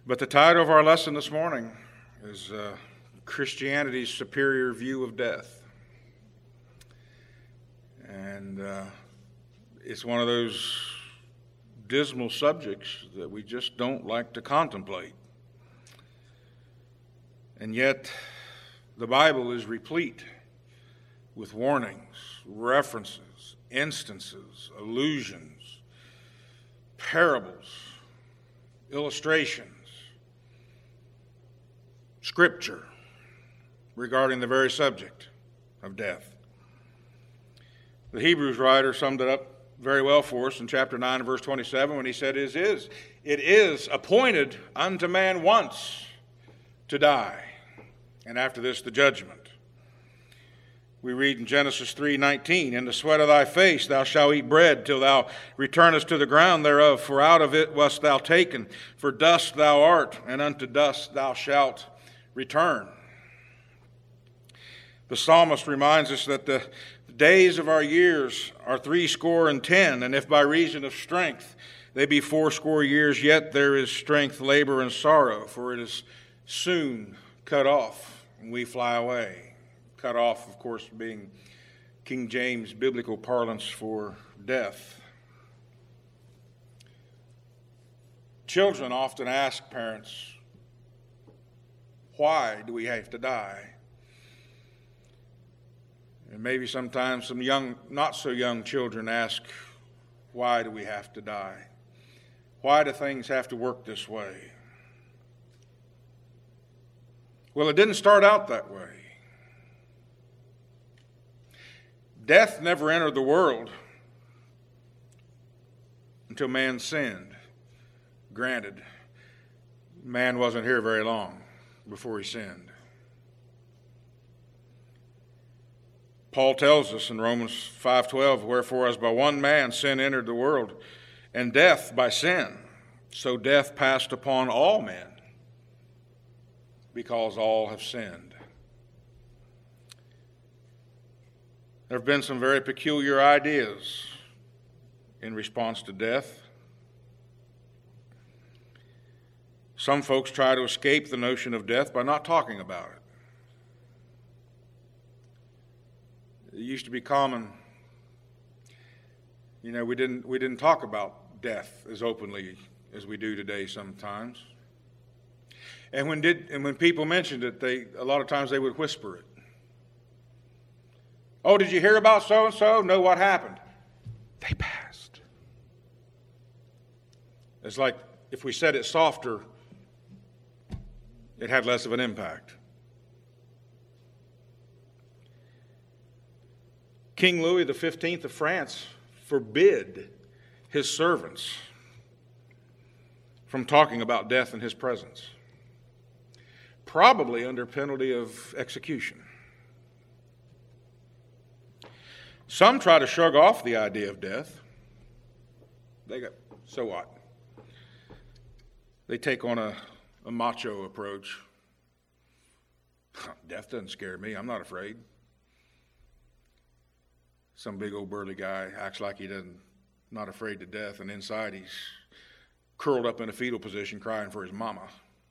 But the title of our lesson this morning is Christianity's Superior View of Death. And it's one of those dismal subjects that we just don't like to contemplate. And yet, the Bible is replete with warnings, references, instances, allusions, parables, illustrations, Scripture regarding the very subject of death. The Hebrews writer summed it up very well for us in chapter 9 and verse 27 when he said, It is appointed unto man once to die, and after this the judgment. We read in Genesis 3:19, In the sweat of thy face thou shalt eat bread till thou returnest to the ground thereof, for out of it wast thou taken. For dust thou art, and unto dust thou shalt return. The psalmist reminds us that the days of our years are 80, and if by reason of strength they be 80 years, yet there is strength, labor, and sorrow, for it is soon cut off, and we fly away. Cut off, of course, being King James biblical parlance for death. Children often ask parents, why do we have to die? And maybe sometimes some young, not so young children ask, why do we have to die? Why do things have to work this way? Well, it didn't start out that way. Death never entered the world until man sinned. Granted, man wasn't here very long before he sinned. Paul tells us in Romans 5:12, Wherefore as by one man sin entered the world, and death by sin, so death passed upon all men, because all have sinned. There have been some very peculiar ideas in response to death. Some folks try to escape the notion of death by not talking about it. It used to be common, we didn't talk about death as openly as we do today sometimes. And when people mentioned it, a lot of times they would whisper it. Oh, did you hear about so-and-so? No, what happened? They passed. It's like if we said it softer, it had less of an impact. King Louis XV of France forbid his servants from talking about death in his presence, probably under penalty of execution. Some try to shrug off the idea of death. So what? They take on a macho approach. Death doesn't scare me. I'm not afraid. Some big old burly guy acts like not afraid to death, and inside he's curled up in a fetal position crying for his mama.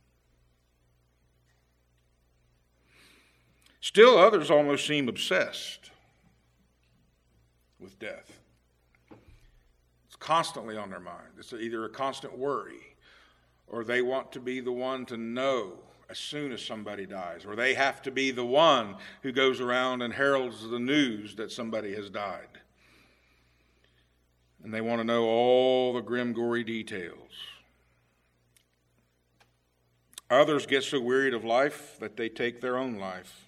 Still others almost seem obsessed with death. It's constantly on their mind. It's either a constant worry, or they want to be the one to know as soon as somebody dies, or they have to be the one who goes around and heralds the news that somebody has died. And they want to know all the grim, gory details. Others get so wearied of life that they take their own life.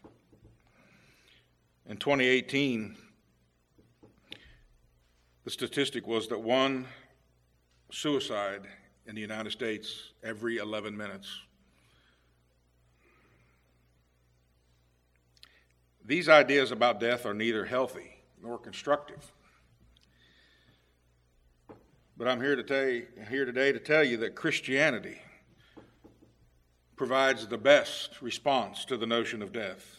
In 2018, the statistic was that one suicide in the United States every 11 minutes. These ideas about death are neither healthy nor constructive. But I'm here today to tell you that Christianity provides the best response to the notion of death.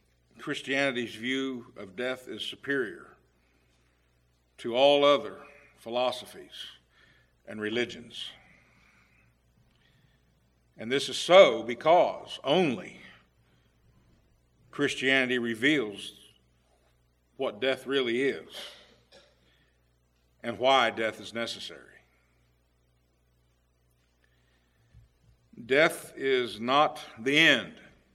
Christianity's view of death is superior to all other philosophies, and religions. And this is so because only Christianity reveals what death really is and why death is necessary. Death is not the end.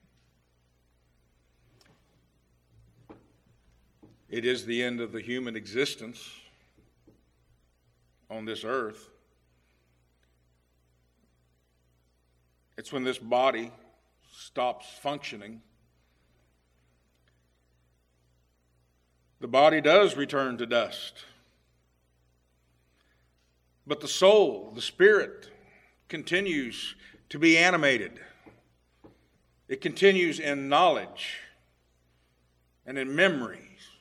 It is the end of the human existence on this earth. It's when this body stops functioning. The body does return to dust. But the soul, the spirit, continues to be animated. It continues in knowledge and in memories,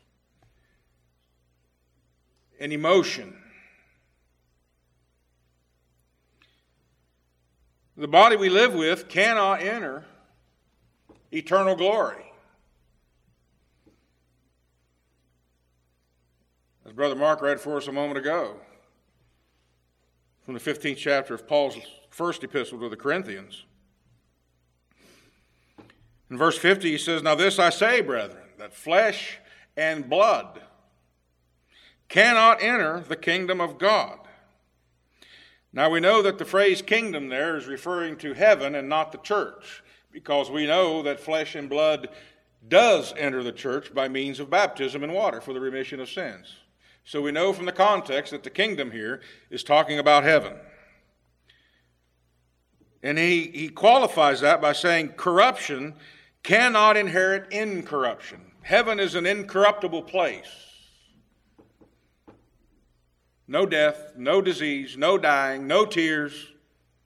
in emotion. The body we live with cannot enter eternal glory. As Brother Mark read for us a moment ago, from the 15th chapter of Paul's first epistle to the Corinthians. In verse 50 he says, "Now this I say, brethren, that flesh and blood cannot enter the kingdom of God." Now we know that the phrase kingdom there is referring to heaven and not the church, because we know that flesh and blood does enter the church by means of baptism in water for the remission of sins. So we know from the context that the kingdom here is talking about heaven. And he qualifies that by saying corruption cannot inherit incorruption. Heaven is an incorruptible place. No death, no disease, no dying, no tears.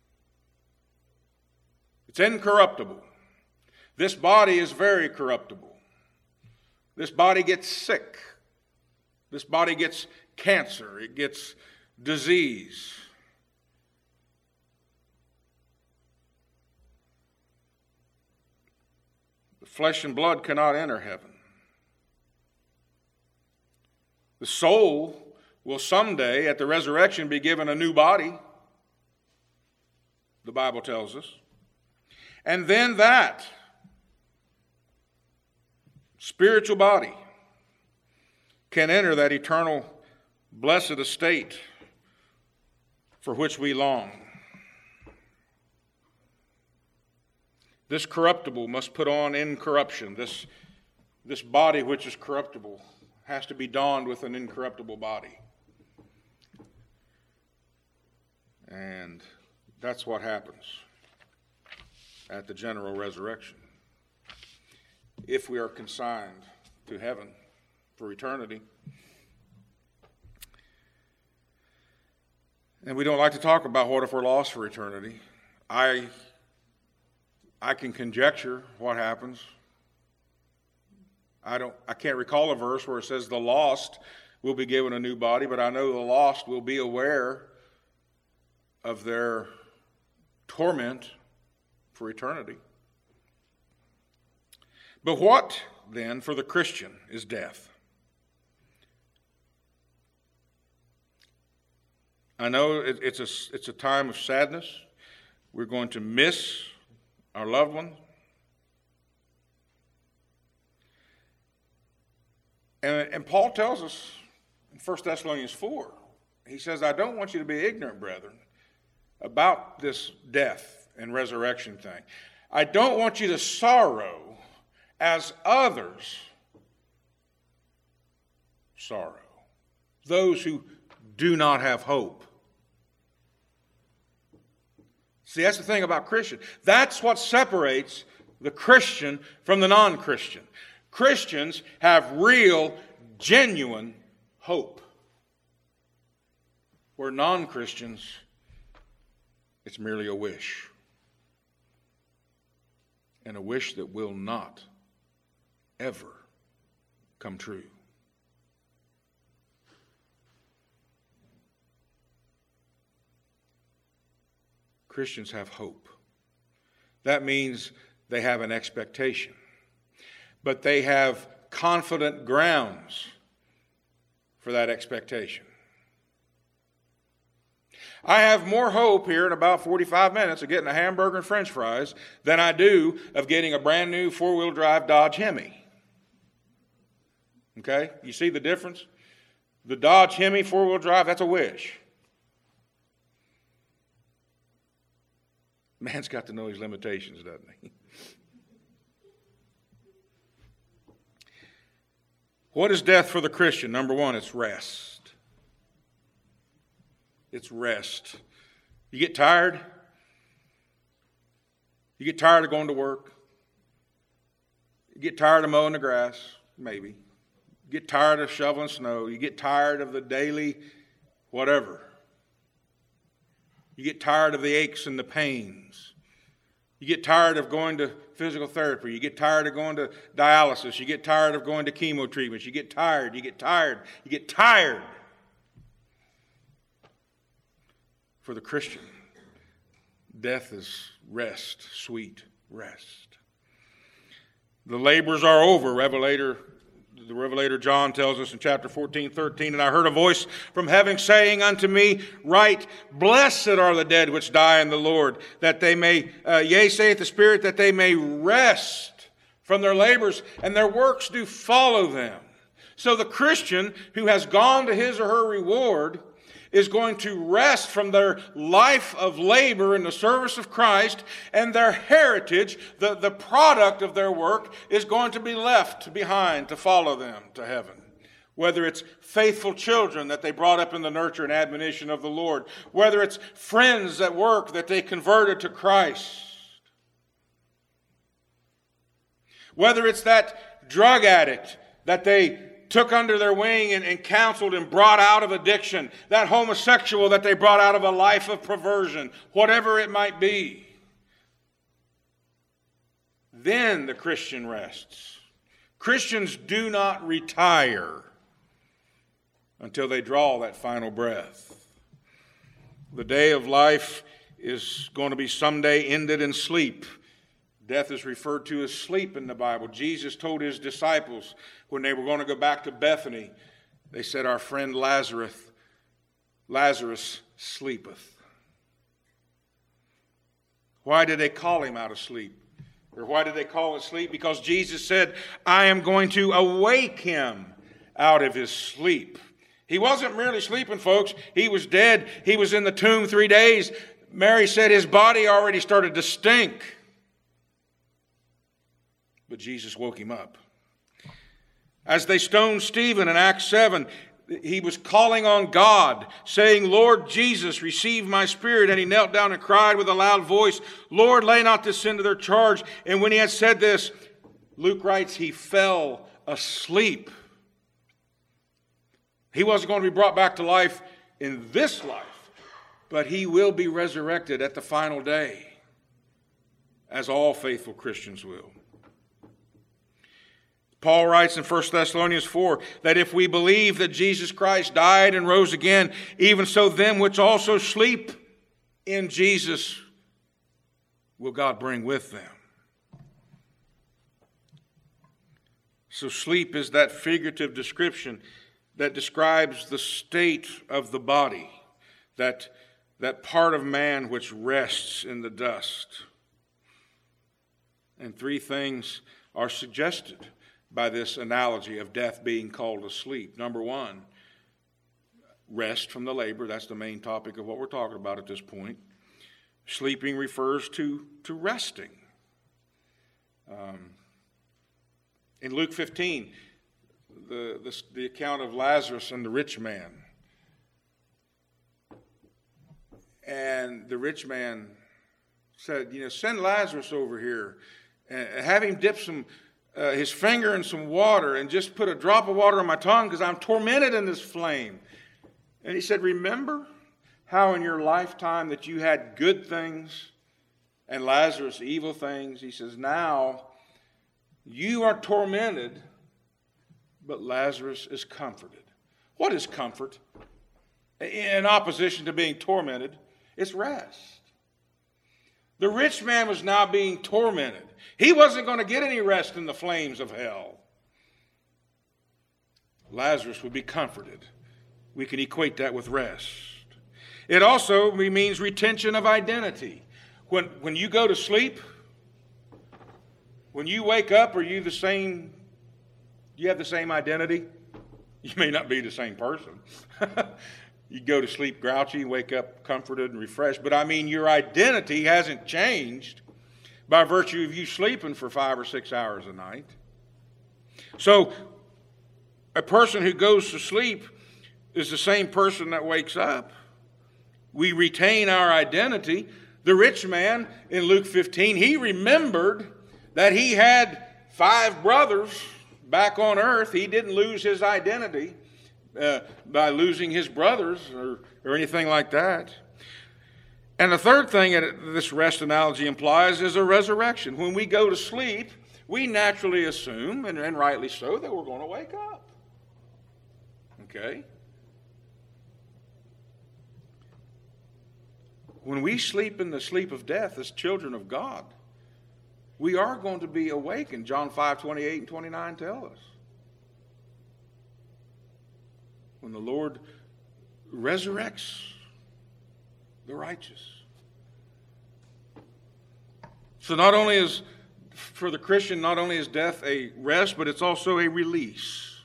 It's incorruptible. This body is very corruptible. This body gets sick. This body gets cancer. It gets disease. The flesh and blood cannot enter heaven. The soul will someday, at the resurrection, be given a new body, the Bible tells us. And then that spiritual body can enter that eternal blessed estate for which we long. This corruptible must put on incorruption. This body which is corruptible has to be donned with an incorruptible body. And that's what happens at the general resurrection, if we are consigned to heaven for eternity. And we don't like to talk about what if we're lost for eternity. I can conjecture what happens. I can't recall a verse where it says the lost will be given a new body, but I know the lost will be aware of their torment for eternity. But what then for the Christian is death? I know it's a time of sadness. We're going to miss our loved ones. And Paul tells us in 1 Thessalonians 4, he says, "I don't want you to be ignorant, brethren, about this death and resurrection thing. I don't want you to sorrow as others sorrow, those who do not have hope." See, that's the thing about Christian. That's what separates the Christian from the non-Christian. Christians have real, genuine hope, where non-Christians, it's merely a wish. And a wish that will not ever come true. Christians have hope. That means they have an expectation. But they have confident grounds for that expectation. I have more hope here in about 45 minutes of getting a hamburger and french fries than I do of getting a brand new four-wheel drive Dodge Hemi. Okay? You see the difference? The Dodge Hemi four-wheel drive, that's a wish. Man's got to know his limitations, doesn't he? What is death for the Christian? Number one, it's rest. It's rest. You get tired? You get tired of going to work? You get tired of mowing the grass? Maybe. You get tired of shoveling snow? You get tired of the daily whatever? You get tired of the aches and the pains? You get tired of going to physical therapy. You get tired of going to dialysis. You get tired of going to chemo treatments. You get tired. You get tired. You get tired. For the Christian, death is rest, sweet rest. The labors are over. The Revelator John tells us in chapter 14:13, and I heard a voice from heaven saying unto me, Write, blessed are the dead which die in the Lord, that they may, yea, saith the Spirit, that they may rest from their labors, and their works do follow them. So the Christian who has gone to his or her reward is going to rest from their life of labor in the service of Christ, and their heritage, the product of their work, is going to be left behind to follow them to heaven. Whether it's faithful children that they brought up in the nurture and admonition of the Lord, whether it's friends at work that they converted to Christ, whether it's that drug addict that they took under their wing and counseled and brought out of addiction, that homosexual that they brought out of a life of perversion, whatever it might be. Then the Christian rests. Christians do not retire until they draw that final breath. The day of life is going to be someday ended in sleep. Death is referred to as sleep in the Bible. Jesus told his disciples when they were going to go back to Bethany, they said, Our friend Lazarus sleepeth. Why did they call him out of sleep? Or why did they call it sleep? Because Jesus said, I am going to awake him out of his sleep. He wasn't merely sleeping, folks. He was dead. He was in the tomb 3 days. Mary said his body already started to stink. But Jesus woke him up. As they stoned Stephen in Acts 7, he was calling on God, saying, Lord Jesus, receive my spirit. And he knelt down and cried with a loud voice, Lord, lay not this sin to their charge. And when he had said this, Luke writes, he fell asleep. He wasn't going to be brought back to life in this life, but he will be resurrected at the final day, as all faithful Christians will. Paul writes in 1 Thessalonians 4 that if we believe that Jesus Christ died and rose again, even so them which also sleep in Jesus will God bring with them. So sleep is that figurative description that describes the state of the body, that part of man which rests in the dust. And three things are suggested by this analogy of death being called asleep. Number one, rest from the labor. That's the main topic of what we're talking about at this point. Sleeping refers to resting. In Luke 15, the account of Lazarus and the rich man. And the rich man said, send Lazarus over here and have him dip his finger in some water and just put a drop of water on my tongue because I'm tormented in this flame. And he said, remember how in your lifetime that you had good things and Lazarus evil things? He says, now you are tormented, but Lazarus is comforted. What is comfort? In opposition to being tormented, it's rest. The rich man was now being tormented. He wasn't going to get any rest in the flames of hell. Lazarus would be comforted. We can equate that with rest. It also means retention of identity. When you go to sleep, when you wake up, are you the same? Do you have the same identity? You may not be the same person. You go to sleep grouchy, wake up comforted and refreshed. But I mean, your identity hasn't changed by virtue of you sleeping for 5 or 6 hours a night. So a person who goes to sleep is the same person that wakes up. We retain our identity. The rich man in Luke 15, he remembered that he had 5 brothers back on earth. He didn't lose his identity by losing his brothers or anything like that. And the third thing that this rest analogy implies is a resurrection. When we go to sleep, we naturally assume, and rightly so, that we're going to wake up. Okay? When we sleep in the sleep of death as children of God, we are going to be awakened. John 5:28 and 29 tell us. When the Lord resurrects the righteous. So not only is, for the Christian, not only is death a rest, but it's also a release.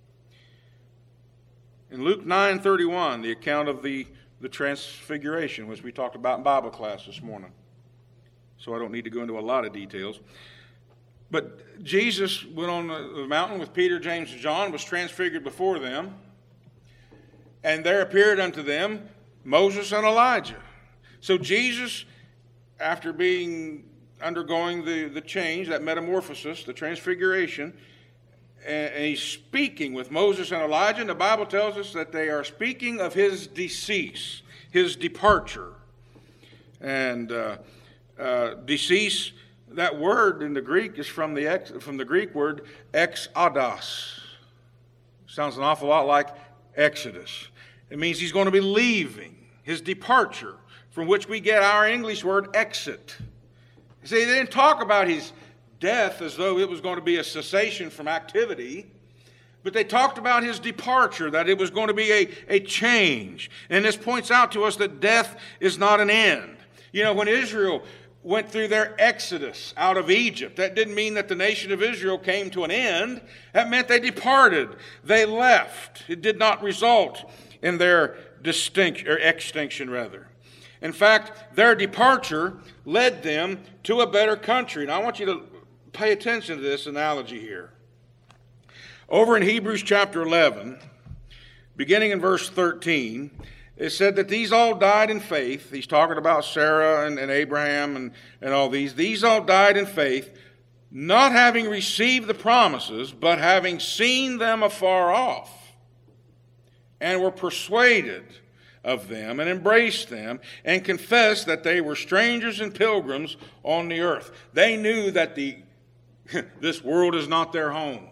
In Luke 9:31, the account of the transfiguration, which we talked about in Bible class this morning. So I don't need to go into a lot of details. But Jesus went on the mountain with Peter, James, and John, was transfigured before them. And there appeared unto them Moses and Elijah. So Jesus, after undergoing the change, that metamorphosis, the transfiguration, and he's speaking with Moses and Elijah, and the Bible tells us that they are speaking of his decease, his departure. And decease, that word in the Greek is from the Greek word exodos. Sounds an awful lot like Exodus. It means he's going to be leaving, his departure, from which we get our English word exit. See, they didn't talk about his death as though it was going to be a cessation from activity, but they talked about his departure, that it was going to be a change. And this points out to us that death is not an end. You know, when Israel went through their exodus out of Egypt, that didn't mean that the nation of Israel came to an end. That meant they departed. They left. It did not result in their extinction. In fact, their departure led them to a better country. Now, I want you to pay attention to this analogy here. Over in Hebrews chapter 11, beginning in verse 13, it said that these all died in faith. He's talking about Sarah and Abraham and all these. These all died in faith, not having received the promises, but having seen them afar off, and were persuaded of them, and embraced them, and confessed that they were strangers and pilgrims on the earth. They knew that this world is not their home.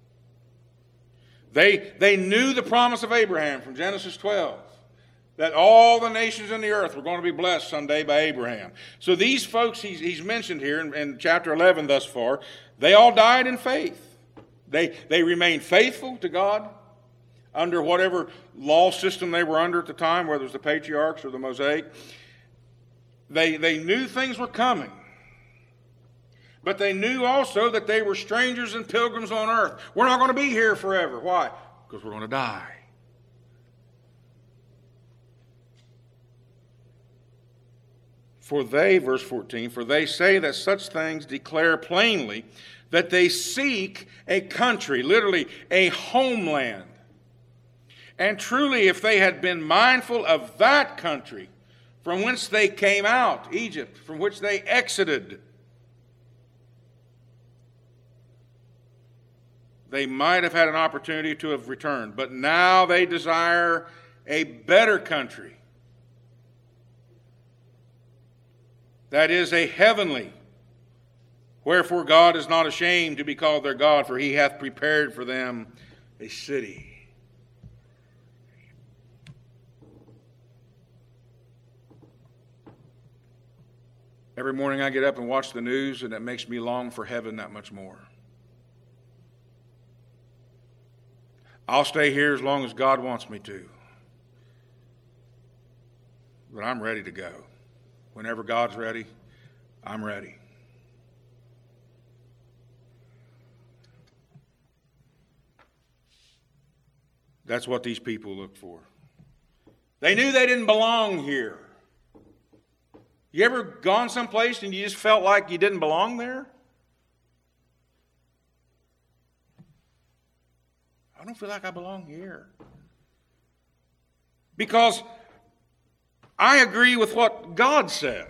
They knew the promise of Abraham from Genesis 12. That all the nations in the earth were going to be blessed someday by Abraham. So these folks he's mentioned here in chapter 11 thus far, they all died in faith. They remained faithful to God under whatever law system they were under at the time, whether it was the patriarchs or the Mosaic. They knew things were coming. But they knew also that they were strangers and pilgrims on earth. We're not going to be here forever. Why? Because we're going to die. For they, verse 14, for they say that such things declare plainly that they seek a country, literally a homeland. And truly, if they had been mindful of that country from whence they came out, Egypt, from which they exited, they might have had an opportunity to have returned. But now they desire a better country. That is a heavenly. Wherefore God is not ashamed to be called their God, for he hath prepared for them a city. Every morning I get up and watch the news, and it makes me long for heaven that much more. I'll stay here as long as God wants me to. but I'm ready to go. Whenever God's ready, I'm ready. That's what these people looked for. They knew they didn't belong here. You ever gone someplace and you just felt like you didn't belong there? I don't feel like I belong here. Because I agree with what God says.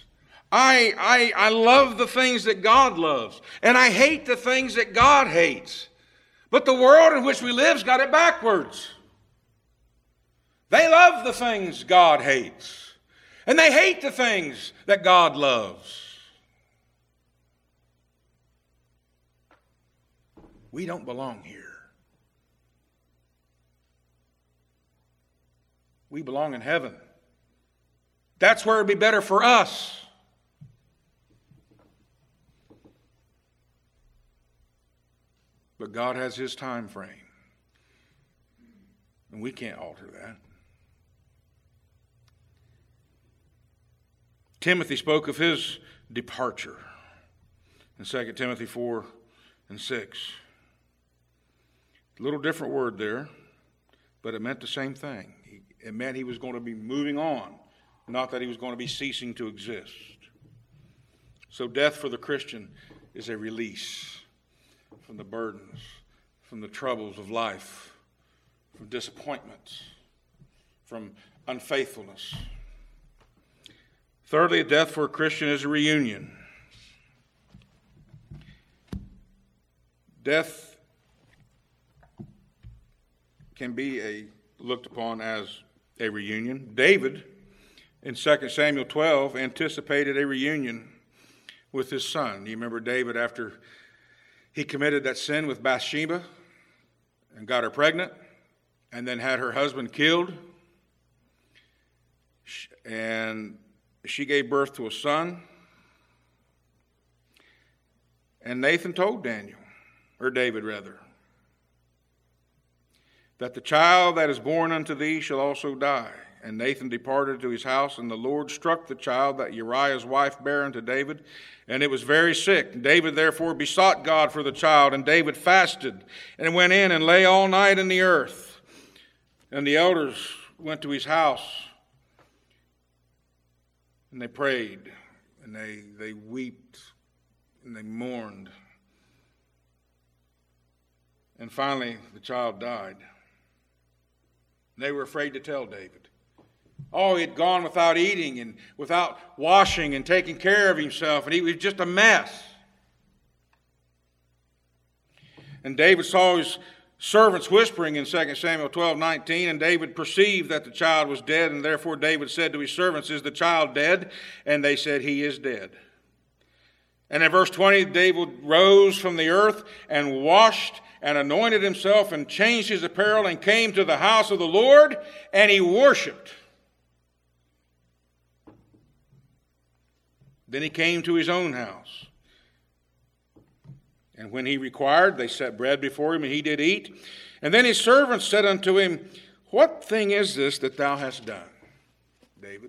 I love the things that God loves. And I hate the things that God hates. But the world in which we live's got it backwards. They love the things God hates. And they hate the things that God loves. We don't belong here. We belong in heaven. That's where it'd be better for us. But God has His time frame. And we can't alter that. Timothy spoke of his departure in 2 Timothy 4 and 6. A little different word there, but it meant the same thing. It meant he was going to be moving on, not that he was going to be ceasing to exist. So death for the Christian is a release from the burdens, from the troubles of life, from disappointments, from unfaithfulness. Thirdly, death for a Christian is a reunion. Death can be looked upon as a reunion. David, in 2 Samuel 12, anticipated a reunion with his son. You remember David after he committed that sin with Bathsheba and got her pregnant and then had her husband killed. And she gave birth to a son. And Nathan told David, that the child that is born unto thee shall also die. And Nathan departed to his house, and the Lord struck the child that Uriah's wife bare unto David, and it was very sick. David therefore besought God for the child, and David fasted, and went in and lay all night in the earth. And the elders went to his house, and they prayed, and they wept, and they mourned. And finally, the child died. They were afraid to tell David. Oh, he had gone without eating and without washing and taking care of himself, and he was just a mess. And David saw his servants whispering in 2 Samuel 12:19, and David perceived that the child was dead, and therefore David said to his servants, "Is the child dead?" And they said, "He is dead." And in verse 20, David rose from the earth and washed and anointed himself and changed his apparel and came to the house of the Lord, and he worshiped. Then he came to his own house. And when he required, they set bread before him, and he did eat. And then his servants said unto him, "What thing is this that thou hast done, David?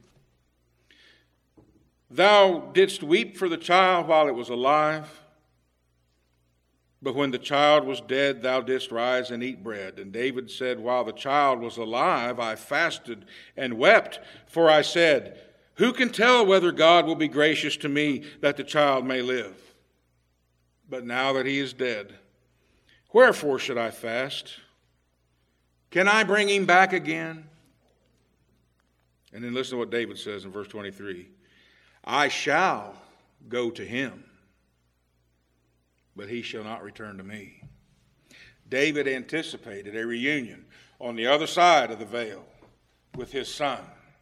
Thou didst weep for the child while it was alive, but when the child was dead, thou didst rise and eat bread." And David said, "While the child was alive, I fasted and wept, for I said, who can tell whether God will be gracious to me that the child may live? But now that he is dead, wherefore should I fast? Can I bring him back again?" And then listen to what David says in verse 23. "I shall go to him, but he shall not return to me." David anticipated a reunion on the other side of the veil with his son.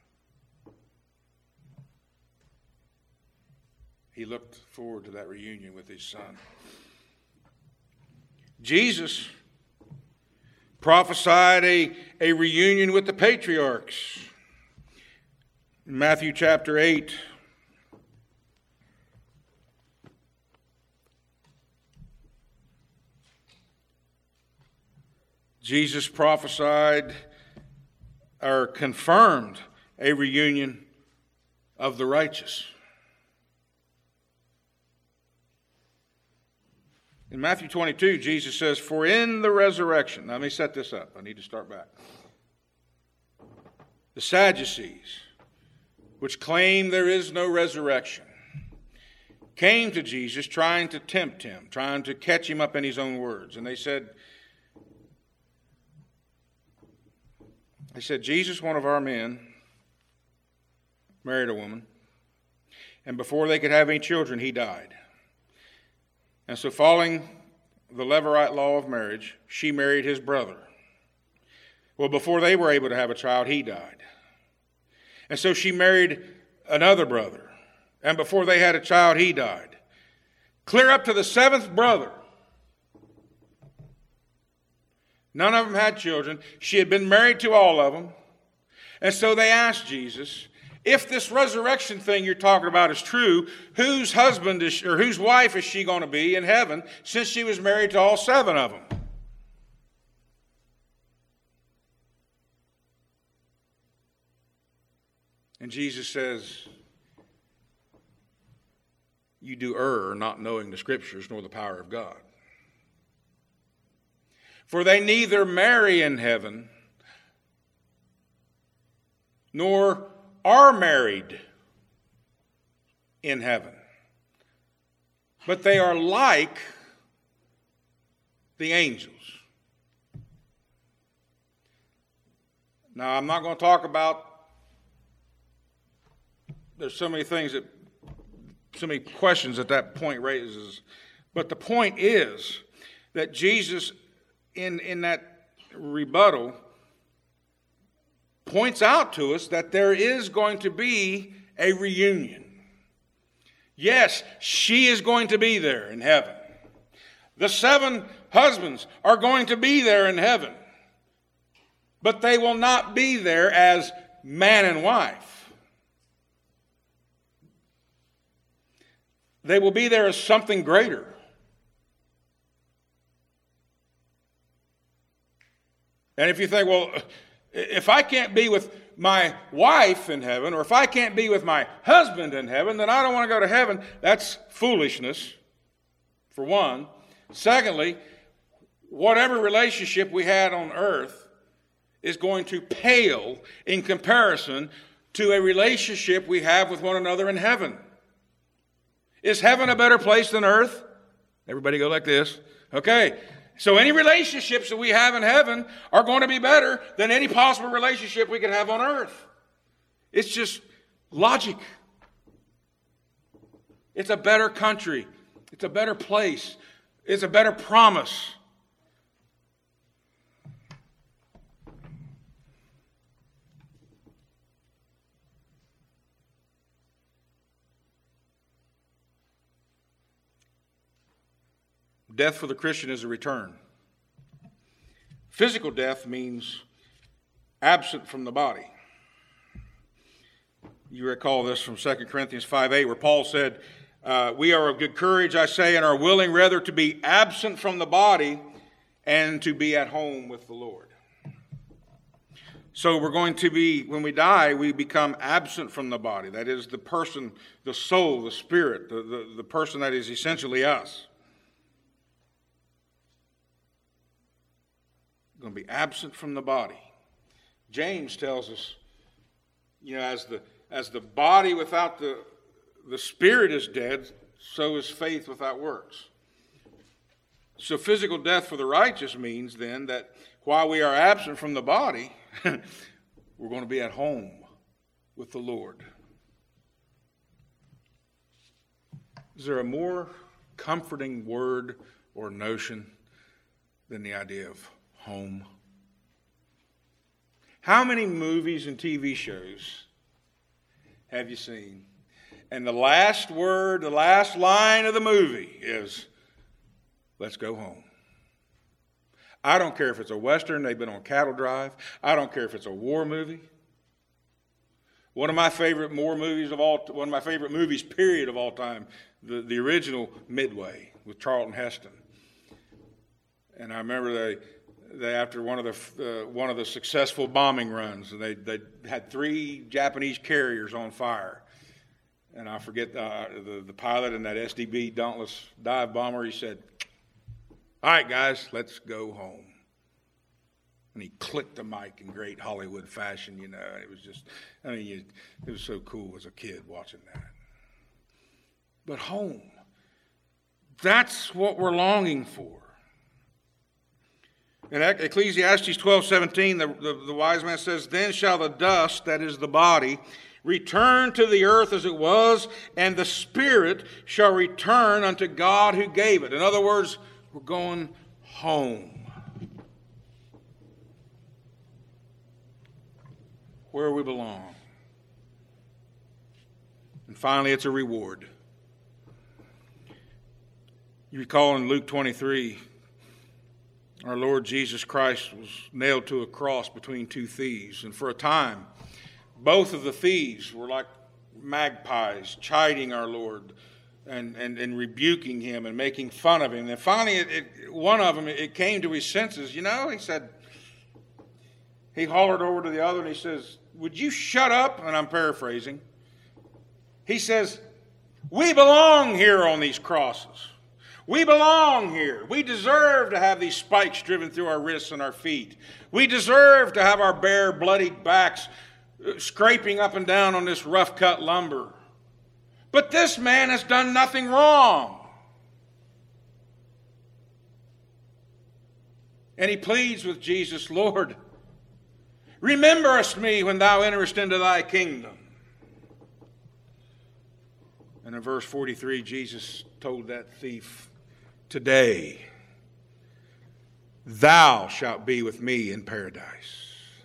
He looked forward to that reunion with his son. Jesus prophesied a reunion with the patriarchs. In Matthew chapter 8, Jesus prophesied or confirmed a reunion of the righteous. In Matthew 22, Jesus says, "For in the resurrection," now let me set this up. I need to start back. The Sadducees, which claim there is no resurrection, came to Jesus trying to tempt him, trying to catch him up in his own words. And they said, "Jesus, one of our men, married a woman, and before they could have any children, he died. And so following the Levirate law of marriage, she married his brother. Well, before they were able to have a child, he died. And so she married another brother. And before they had a child, he died. Clear up to the seventh brother. None of them had children. She had been married to all of them. And so they asked Jesus, if this resurrection thing you're talking about is true, whose husband is, or whose wife is she going to be in heaven since she was married to all seven of them? And Jesus says, you do err, not knowing the Scriptures nor the power of God. For they neither marry in heaven, nor are married in heaven, but they are like the angels." Now, I'm not going to talk about, there's so many things that, so many questions that point raises, but the point is that Jesus, in that rebuttal, points out to us that there is going to be a reunion. Yes, she is going to be there in heaven. The seven husbands are going to be there in heaven. But they will not be there as man and wife. They will be there as something greater. And if you think, well, if I can't be with my wife in heaven, or if I can't be with my husband in heaven, then I don't want to go to heaven. That's foolishness, for one. Secondly, whatever relationship we had on earth is going to pale in comparison to a relationship we have with one another in heaven. Is heaven a better place than earth? Everybody go like this. Okay. So any relationships that we have in heaven are going to be better than any possible relationship we could have on earth. It's just logic. It's a better country. It's a better place. It's a better promise. Death for the Christian is a return. Physical death means absent from the body. You recall this from 2 Corinthians 5:8, where Paul said, we are of good courage, I say, and are willing rather to be absent from the body and to be at home with the Lord. So we're going to be, when we die, we become absent from the body. That is the person, the soul, the spirit, the person that is essentially us. Going to be absent from the body. James tells us, as the body without the spirit is dead, so is faith without works. So physical death for the righteous means then that while we are absent from the body, we're going to be at home with the Lord. Is there a more comforting word or notion than the idea of home? How many movies and TV shows have you seen? And the last word, the last line of the movie is, let's go home. I don't care if it's a Western, they've been on cattle drive. I don't care if it's a war movie. One of my favorite movies, period, of all time, the original Midway with Charlton Heston. And I remember after one of the successful bombing runs, and they had 3 Japanese carriers on fire. And I forget the pilot in that SDB Dauntless dive bomber. He said, "All right, guys, let's go home." And he clicked the mic in great Hollywood fashion. It was just, it was so cool as a kid watching that. But home, that's what we're longing for. In Ecclesiastes 12:17, the wise man says, "Then shall the dust, that is the body, return to the earth as it was, and the spirit shall return unto God who gave it." In other words, we're going home, where we belong. And finally, it's a reward. You recall in Luke 23, our Lord Jesus Christ was nailed to a cross between 2 thieves. And for a time, both of the thieves were like magpies, chiding our Lord and rebuking him and making fun of him. And finally, one of them, it came to his senses. He said, he hollered over to the other and he says, "Would you shut up?" And I'm paraphrasing. He says, "We belong here on these crosses. We belong here. We deserve to have these spikes driven through our wrists and our feet. We deserve to have our bare, bloodied backs scraping up and down on this rough-cut lumber. But this man has done nothing wrong." And he pleads with Jesus, "Lord, rememberest me when thou enterest into thy kingdom." And in verse 43, Jesus told that thief, "Today thou shalt be with me in paradise."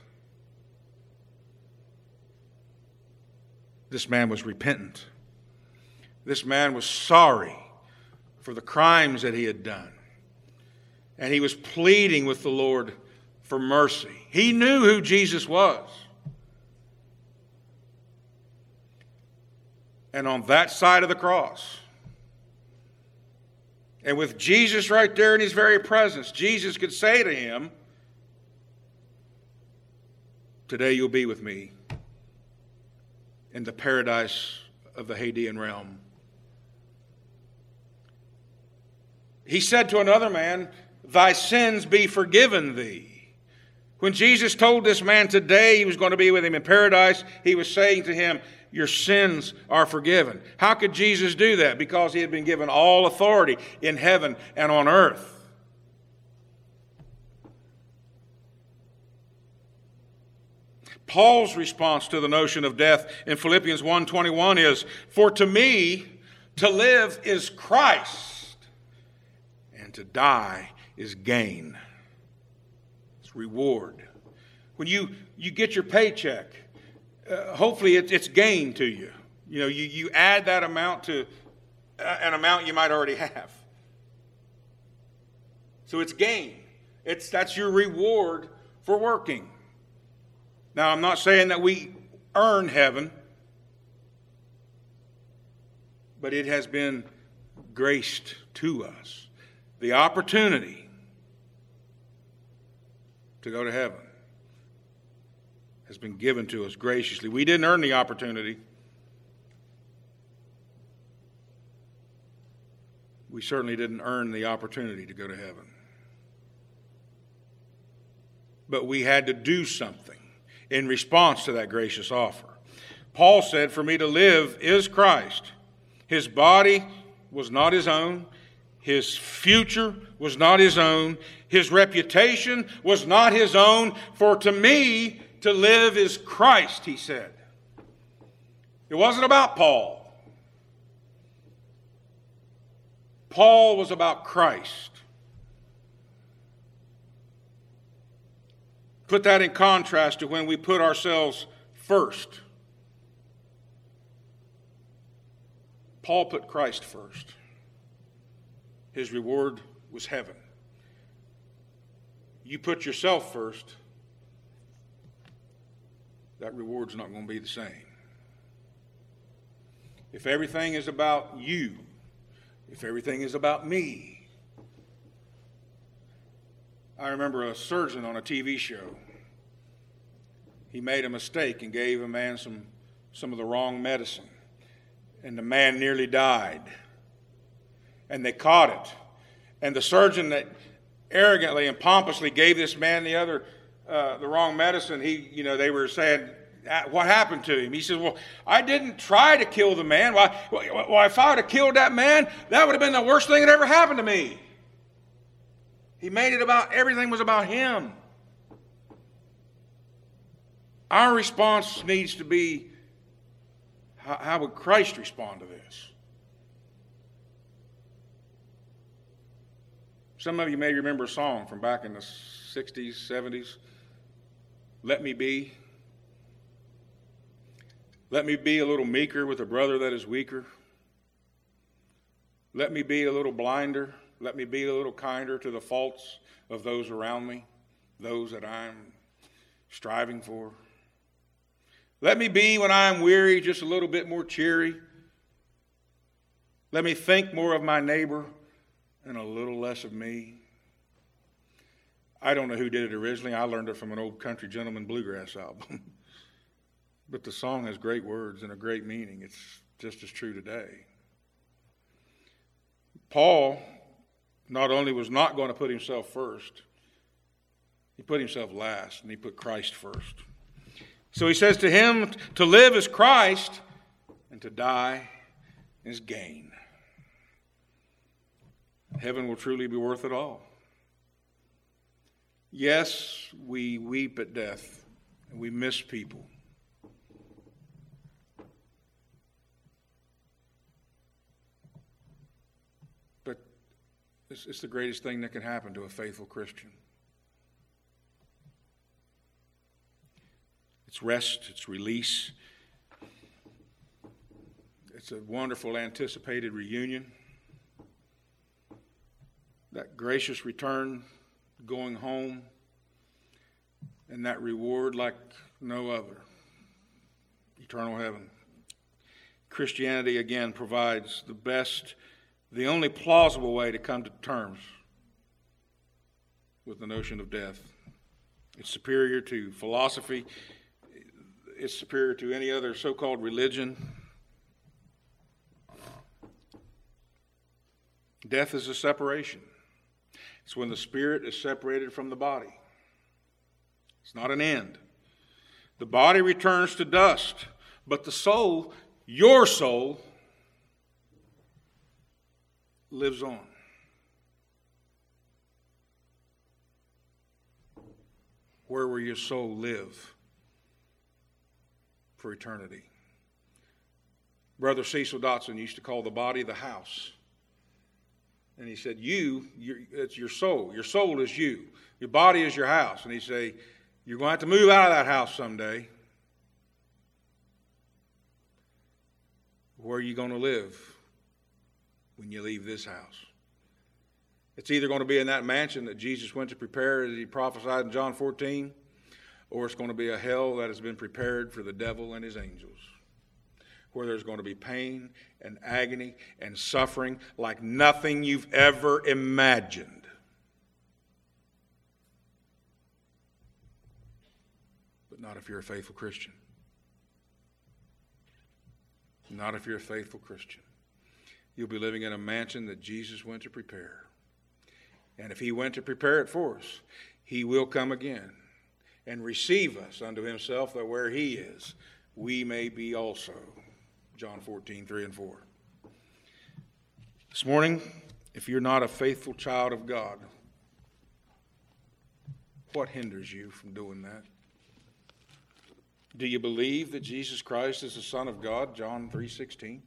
This man was repentant. This man was sorry for the crimes that he had done. And he was pleading with the Lord for mercy. He knew who Jesus was. And on that side of the cross, and with Jesus right there in his very presence, Jesus could say to him, "Today you'll be with me in the paradise of the Hadean realm." He said to another man, "Thy sins be forgiven thee." When Jesus told this man today he was going to be with him in paradise, he was saying to him, "Your sins are forgiven." How could Jesus do that? Because he had been given all authority in heaven and on earth. Paul's response to the notion of death in Philippians 1:21 is, "For to me to live is Christ, and to die is gain." It's reward. When you get your paycheck, hopefully it's gain to you. You add that amount to an amount you might already have. So it's gain. That's your reward for working. Now, I'm not saying that we earn heaven, but it has been graced to us. The opportunity to go to heaven has been given to us graciously. We didn't earn the opportunity. We certainly didn't earn the opportunity to go to heaven. But we had to do something in response to that gracious offer. Paul said, "For me to live is Christ." His body was not his own. His future was not his own. His reputation was not his own. "For to me to live is Christ," he said. It wasn't about Paul. Paul was about Christ. Put that in contrast to when we put ourselves first. Paul put Christ first. His reward was heaven. You put yourself first, that reward's not going to be the same. If everything is about you, if everything is about me, I remember a surgeon on a TV show. He made a mistake and gave a man some of the wrong medicine. And the man nearly died. And they caught it. And the surgeon that arrogantly and pompously gave this man the wrong medicine, they were saying, what happened to him? He says, well, I didn't try to kill the man. Well, if I would have killed that man, that would have been the worst thing that ever happened to me. He made it about, everything was about him. Our response needs to be, how would Christ respond to this? Some of you may remember a song from back in the 60s, 70s. Let me be. Let me be a little meeker with a brother that is weaker. Let me be a little blinder. Let me be a little kinder to the faults of those around me, those that I'm striving for. Let me be, when I am weary, just a little bit more cheery. Let me think more of my neighbor and a little less of me. I don't know who did it originally. I learned it from an old country gentleman bluegrass album. But the song has great words and a great meaning. It's just as true today. Paul not only was not going to put himself first, he put himself last, and he put Christ first. So he says to him, to live is Christ, and to die is gain. Heaven will truly be worth it all. Yes, we weep at death, and we miss people. But it's the greatest thing that can happen to a faithful Christian. It's rest, it's release. It's a wonderful anticipated reunion. That gracious return, going home, and that reward like no other. Eternal heaven. Christianity, again, provides the best, the only plausible way to come to terms with the notion of death. It's superior to philosophy. It's superior to any other so-called religion. Death is a separation. It's when the spirit is separated from the body. It's not an end. The body returns to dust, but the soul, your soul, lives on. Where will your soul live for eternity? Brother Cecil Dotson used to call the body the house. And he said, it's your soul. Your soul is you. Your body is your house. And he'd say, you're going to have to move out of that house someday. Where are you going to live when you leave this house? It's either going to be in that mansion that Jesus went to prepare as he prophesied in John 14, or it's going to be a hell that has been prepared for the devil and his angels, where there's going to be pain and agony and suffering like nothing you've ever imagined. But not if you're a faithful Christian. Not if you're a faithful Christian. You'll be living in a mansion that Jesus went to prepare. And if he went to prepare it for us, he will come again and receive us unto himself, that where he is, we may be also. John 14, 3 and 4. This morning, if you're not a faithful child of God, what hinders you from doing that? Do you believe that Jesus Christ is the Son of God? John 3:16.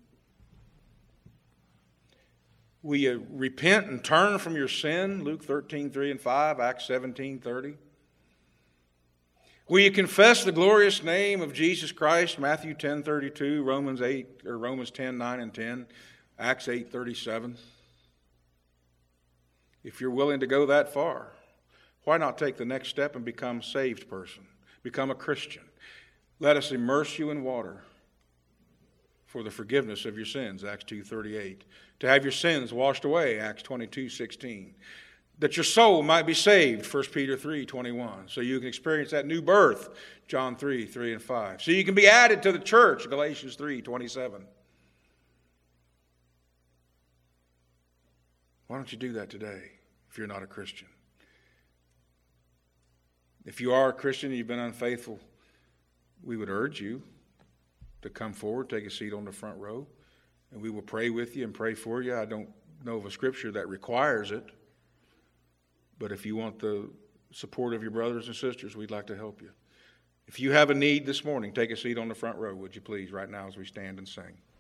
Will you repent and turn from your sin? Luke 13, 3 and 5, Acts 17, 30. Will you confess the glorious name of Jesus Christ? Matthew 10, 32, Romans 10, 9 and 10, Acts 8, 37. If you're willing to go that far, why not take the next step and become a saved person? Become a Christian. Let us immerse you in water for the forgiveness of your sins, Acts 2:38. To have your sins washed away, Acts 22:16. that your soul might be saved, 1 Peter 3:21. So you can experience that new birth, John 3:3 and 5. So you can be added to the church, Galatians 3:27. Why don't you do that today if you're not a Christian? If you are a Christian and you've been unfaithful, we would urge you to come forward, take a seat on the front row, and we will pray with you and pray for you. I don't know of a scripture that requires it, but if you want the support of your brothers and sisters, we'd like to help you. If you have a need this morning, take a seat on the front row, would you please, right now as we stand and sing.